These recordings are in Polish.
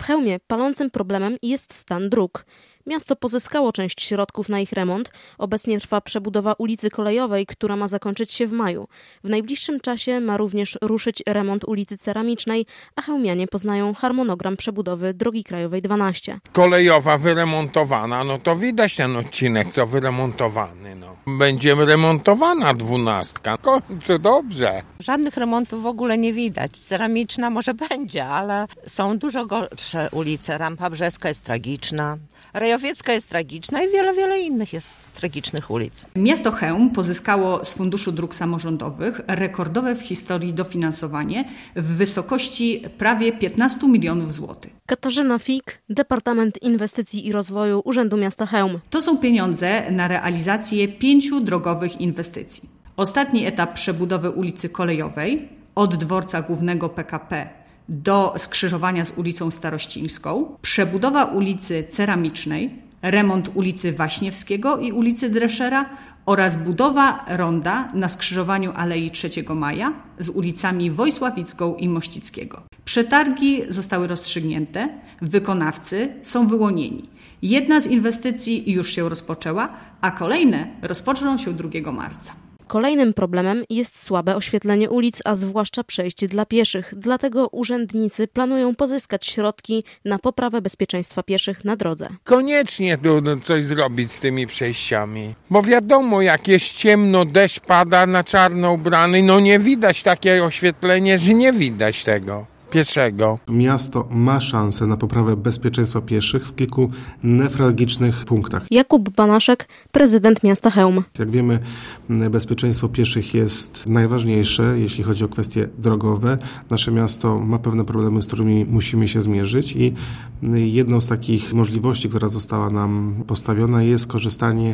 Chełmie palącym problemem jest stan dróg. Miasto pozyskało część środków na ich remont. Obecnie trwa przebudowa ulicy Kolejowej, która ma zakończyć się w maju. W najbliższym czasie ma również ruszyć remont ulicy Ceramicznej, a chełmianie poznają harmonogram przebudowy drogi krajowej 12. Kolejowa wyremontowana, no to widać ten odcinek, co wyremontowany. Będzie remontowana 12. Kończy dobrze. Żadnych remontów w ogóle nie widać. Ceramiczna może będzie, ale są dużo gorsze ulice. Rampa Brzeska jest tragiczna. Rejowiecka jest tragiczna i wiele innych jest tragicznych ulic. Miasto Chełm pozyskało z Funduszu Dróg Samorządowych rekordowe w historii dofinansowanie w wysokości prawie 15 milionów złotych. Katarzyna Fik, Departament Inwestycji i Rozwoju Urzędu Miasta Chełm. To są pieniądze na realizację 5 drogowych inwestycji. Ostatni etap przebudowy ulicy Kolejowej od dworca głównego PKP do skrzyżowania z ulicą Starościńską, przebudowa ulicy Ceramicznej, remont ulicy Waśniewskiego i ulicy Dreszera oraz budowa ronda na skrzyżowaniu Alei 3 Maja z ulicami Wojsławicką i Mościckiego. Przetargi zostały rozstrzygnięte, wykonawcy są wyłonieni. Jedna z inwestycji już się rozpoczęła, a kolejne rozpoczną się 2 marca. Kolejnym problemem jest słabe oświetlenie ulic, a zwłaszcza przejść dla pieszych. Dlatego urzędnicy planują pozyskać środki na poprawę bezpieczeństwa pieszych na drodze. Koniecznie tu coś zrobić z tymi przejściami. Bo wiadomo, jak jest ciemno, deszcz pada, na czarno ubrany, nie widać takie oświetlenie, że nie widać tego pieszego. Miasto ma szansę na poprawę bezpieczeństwa pieszych w kilku newralgicznych punktach. Jakub Banaszek, prezydent miasta Chełm. Jak wiemy, bezpieczeństwo pieszych jest najważniejsze, jeśli chodzi o kwestie drogowe. Nasze miasto ma pewne problemy, z którymi musimy się zmierzyć i jedną z takich możliwości, która została nam postawiona, jest korzystanie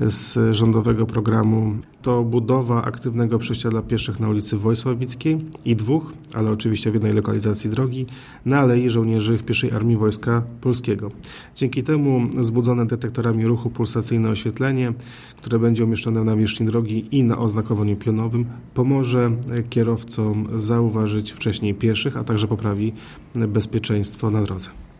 z rządowego programu. To budowa aktywnego przejścia dla pieszych na ulicy Wojsławickiej i 2, ale oczywiście w jednej lokalizacji drogi, na Alei Żołnierzy Pieszej Armii Wojska Polskiego. Dzięki temu zbudzone detektorami ruchu pulsacyjne oświetlenie, które będzie umieszczone na nawierzchni drogi i na oznakowaniu pionowym, pomoże kierowcom zauważyć wcześniej pieszych, a także poprawi bezpieczeństwo na drodze.